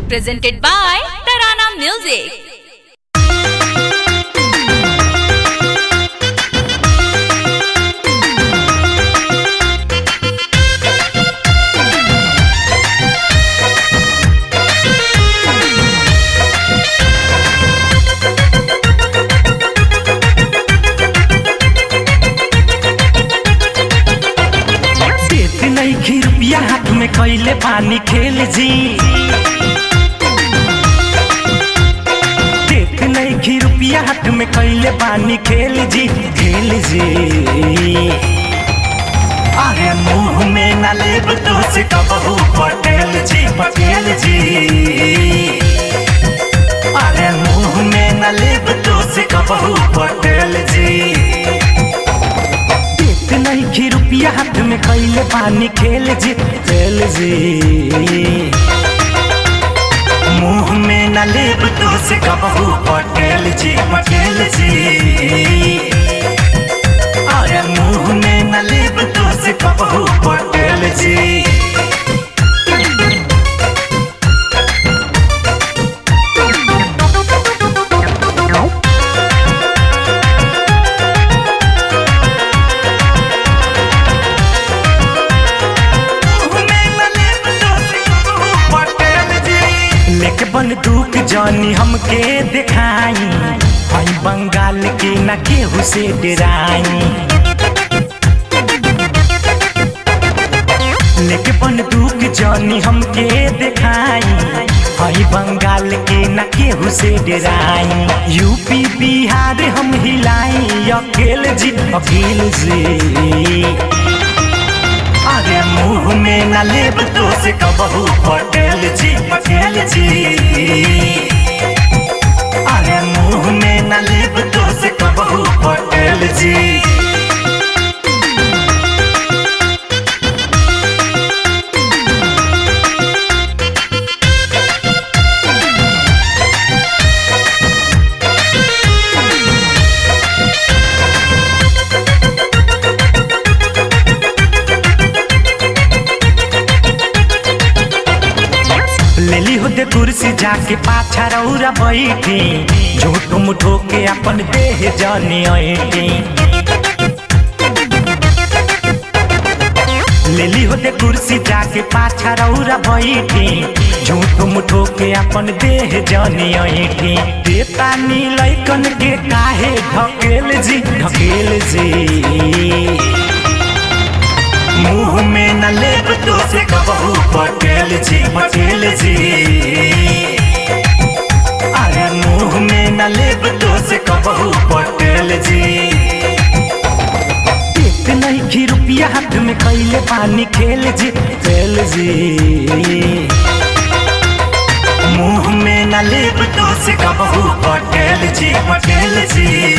Presented by Tarana Music. रुपया हाथ में कैले पानी खेल जी देख नहीं रुपया हाथ में कैले पानी खेल जी अरे मुंह में न लेब तो से कबहू पटेल जी अरे मुंह में न लेब तो से कबहू पटेल जी नहीं रुपया हाथ में कैले पानी खेल जी मुंह में न लेब तो से कबहू पटेल जी अरे मुंह में न लेब तो से कबहू पटेल जी बंदूक जानी हमके दिखाई भाई बंगाल के न केहू से डराई लेके बंदूक जानी हमके दिखाई भाई बंगाल के न केहू से डराई यूपी बिहार हम हिलाई अकेल जी अरे मुंह में न लेब तो से कबहू पटेल जी अरे मुंह में न लेब तो से कबहू पटेल जी लेली होते कुर्सी जाके पाछा रौरा बैठी झूठ मुठो के अपन देह जानी ऐठी लेली होते कुर्सी जाके पाछा रौरा बैठी झूठ मुठो के अपन देह जानी ऐठी देता नी लइकन के काहे ढकेल जी मुंह में न लेब तो से कबहू पटेल जी अरे मुंह में न लेब तो से कबहू पटेल जी देख नहीं रुपया हाथ में कैले पानी खेल जी मुंह में न लेब तो से कबहू पटेल जी